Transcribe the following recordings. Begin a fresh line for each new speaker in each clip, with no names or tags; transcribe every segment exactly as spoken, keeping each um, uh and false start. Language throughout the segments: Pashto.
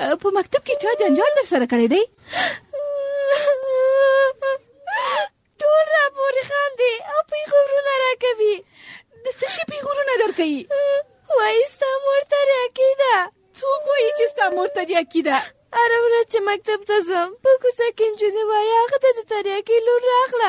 په مکتب کې چا جنجال در سره کړی دی؟
ټول را پورې خاندي او پیغورونه راکوي.
د څه شي پیغورونه درکوي؟
وایي ستا مور تریاکې ده.
څوک وایي چې ستا مور تریاکې ده؟
هره ورځ چې مکتب ته ځم په کوڅه کې نجونې وایي هغه ته د تریاکې لور راغله.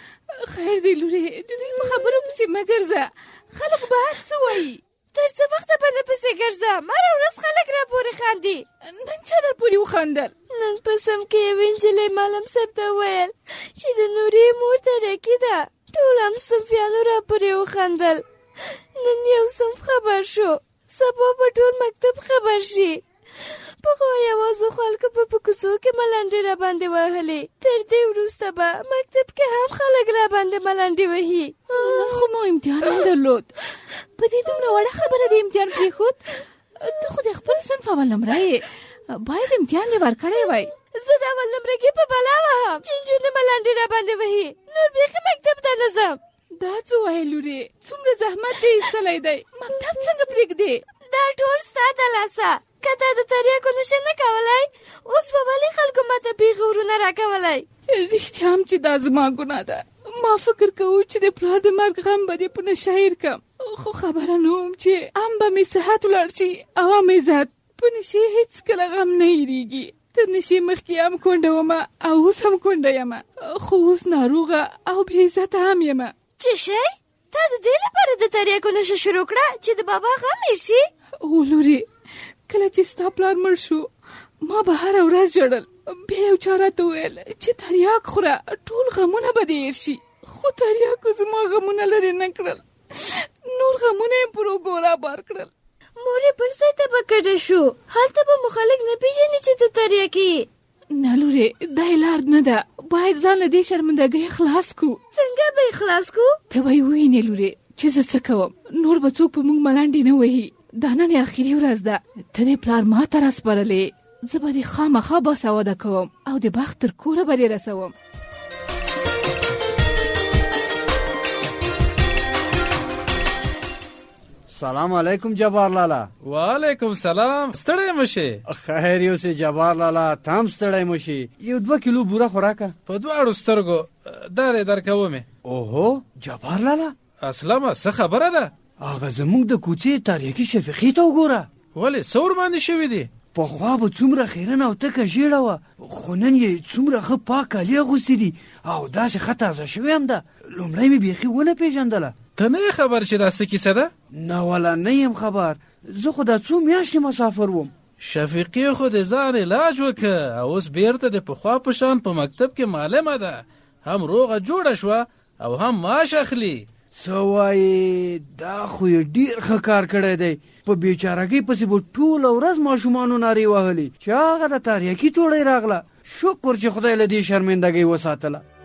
خیر دی لورې، د دوی په خبرو پسې مه ګرځه، خلک به هر څه وایي.
تر څه وخته به نه پسې ګرځم؟ هره ورځ خلک را پورې خاندي.
نن چا در پورې وخندل؟
نن په سم کې یوې نجلۍ معلم صاحب ته وویل چې د نورې مور تریاکې ده. ټول هم صنفیانو را پورې وخندل. نن یو صنف خبر شو، سبا به ټول مکتب خبر شي. پخوا یوازې خلکو به په کوڅو کې ملنډې را باندې وهلې، تر دې وروسته به مکتب کې هم خلک را باندې ملنډې وهي.
نن خو مو امتحان هم درلود، په دې دومره وړه خبره د امتحان پرېښود؟ ته خو د خپل صنف اول نمره یې، باید امتحان دې ورکړی وای.
زه د اول نمرګي په بلا وهم چې نجونې ملنډې را باندې وهي، نور بیخي مکتب ته نه ځم.
دا څه وایې لورې؟ څومره زحمت دې ایستلی دی، مکتب څنګه پرېږدې؟
دا ټول ستا د لاسه. که تا د تریاکو نشه نه کولی، اوس به ولې خلکو ماته پیغورونه راکولی؟
رښتیا هم چې دا زما ګناه ده. ما فکر کوو چې د پلار د مرګ غم به دې په نشه هېر کړم، خو خبره نه وم چې هم به مې صحت ولاړ شي او هم عزت. په نشې هېڅکله غم نه هېرېږي. تر نشې مخکې هم کونډه ومه او اوس هم کونډه یمه، خو اوس ناروغه او بې عزته هم یمه.
څه شی؟ تا د دې لپاره د تریاکو نشه شروع کړه چې د بابا غم هېر شي؟
او لورې، کله چې ستا پلار مړ شو ما به هره ورځ ژړل. بیا یو چا راته وویل چې تریاک خوره ټول غمونه به دې هېر شي، خو تریاکو زما غمونه لرې نه کړل، نور غمونه یې پر اوږو رابار کړل.
مورې بل ځای ته به کډه شو، هلته به مو خلک نه پېژني چې ته تریاکې یې.
نه لورې، دا یې لار نه ده، باید ځان له دې شرمندګۍ خلاص کړو.
څنګه به یې خلاص کړو؟
ته به یې ووینې لورې چې زه څه کوم، نور به څوک په موږ ملنډې نه وهي. دا نن اخري ورځ ده، ته دې پلار ما ته راسپارلې، زه به دې خامخا باسواده کوم او د بخت تر کوره به دې رسوم.
سلام علیکم جبار لالا.
وعلیکم سلام. ستړی مشه؟
خیر یو سه جبار لالا، تام ستړی مشه. یو دوه کیلو بوره خوراکه
په دواړو سترګو دارې درکومې.
اوهو جبار لالا،
اسلامه څه خبره ده؟
هغه زموږ د کوڅې تاریکي شفیقي ته وګوره.
ولې څه ورباندې شوي دي؟
پخوا به څومره خیرنه او تکه ژیړه وه، خو نن یې څومره ښه پاک کالي اغوستي دي او داسې ښه تازه شوې هم ده. لومړی مې بیخي ونه پېژندله.
ته نه یې خبر چې دا څه کیسه ده؟
نه والا نه یم خبر، زه خو دا څو میاشتې مسافر وم.
شفیقي خو د ځان علاج وکړه او اوس بیرته د پخوا په شان په مکتب کې معلمه ده، هم روغه جوړه شوه او هم معاش اخلي.
څه وایې؟ دا خو یې ډېر ښه کار کړی دی. په بیچارګۍ پسې به ټوله ورځ ماشومانو نارې وهلې چې هغه د تاریکي توړۍ راغله. شکر چې خدای له دې شرمندګۍ وساتله.